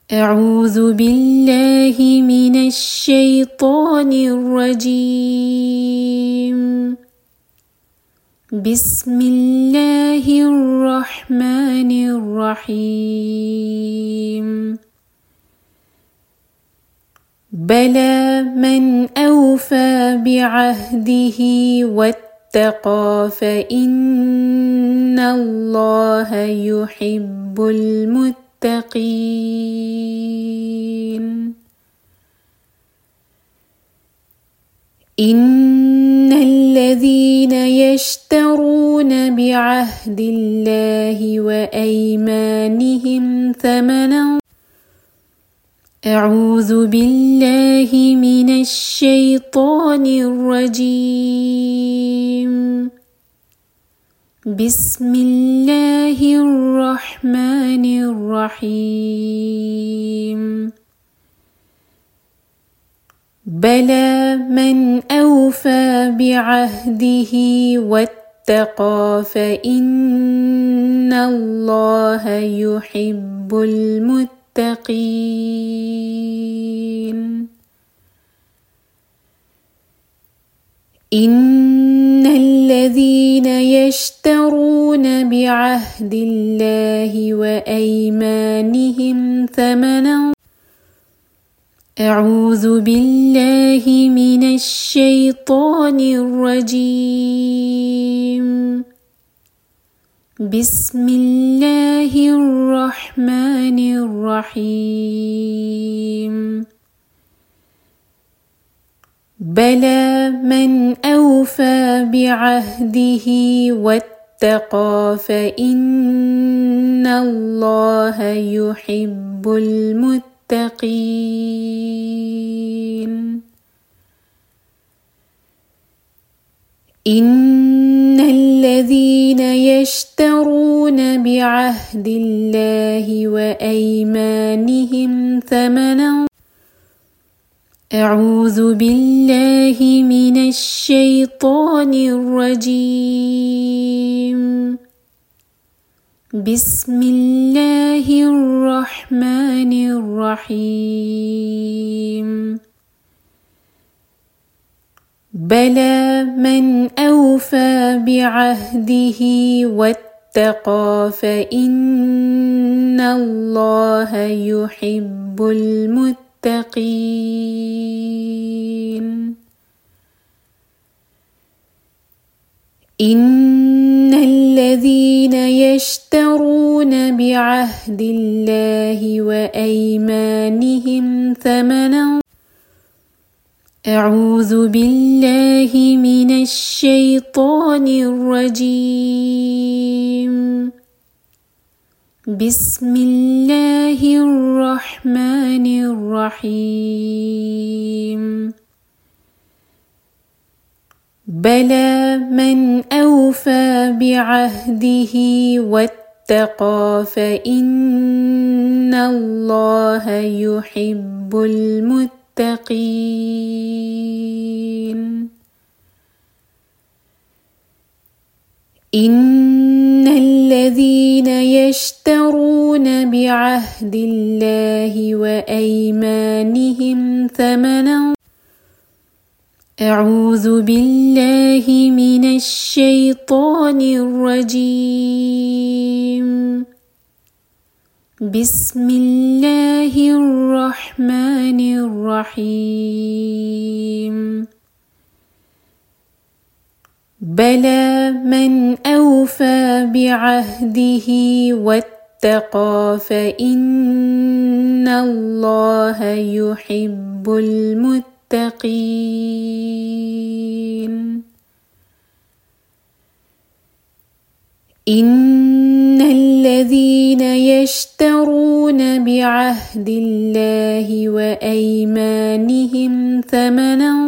أعوذ بالله من الشيطان الرجيم. بسم الله الرحمن الرحيم. بلى من أوفى بعهده واتقى فإن الله يحب المتقين. إن الذين يشترون بعهد الله وأيمانهم ثمنا. أعوذ بالله من الشيطان الرجيم. بسم الله الرحمن الرحيم. بلى من أوفى بعهده واتقى فإن الله يحب المتقين. إن الذين يشترون بعهد الله وأيمانهم ثمنا. أعوذ بالله من الشيطان الرجيم. بسم الله الرحمن الرحيم. بلى من أوفى بعهده واتقى فإن الله يحب المتقين. إن الذين يشترون بعهد الله وأيمانهم ثمنا. أعوذ بالله من الشيطان الرجيم. بسم الله الرحمن الرحيم. بلى من أوفى بعهده واتقى فإن الله يحب المتقين. إن الذين يشترون بعهد الله وأيمانهم ثمنا. أعوذ بالله من الشيطان الرجيم. بسم الله الرحمن الرحيم. بلى من أوفى بعهده واتقى فإن الله يحب المتقين. إن الذين يشترون بعهد الله وأيمانهم ثمنا. أعوذ بالله من الشيطان الرجيم. بسم الله الرحمن الرحيم. بلى من أوفى بعهده واتقى فإن الله يحب المتقين. إن الذين يشترون بعهد الله وأيمانهم ثمنا.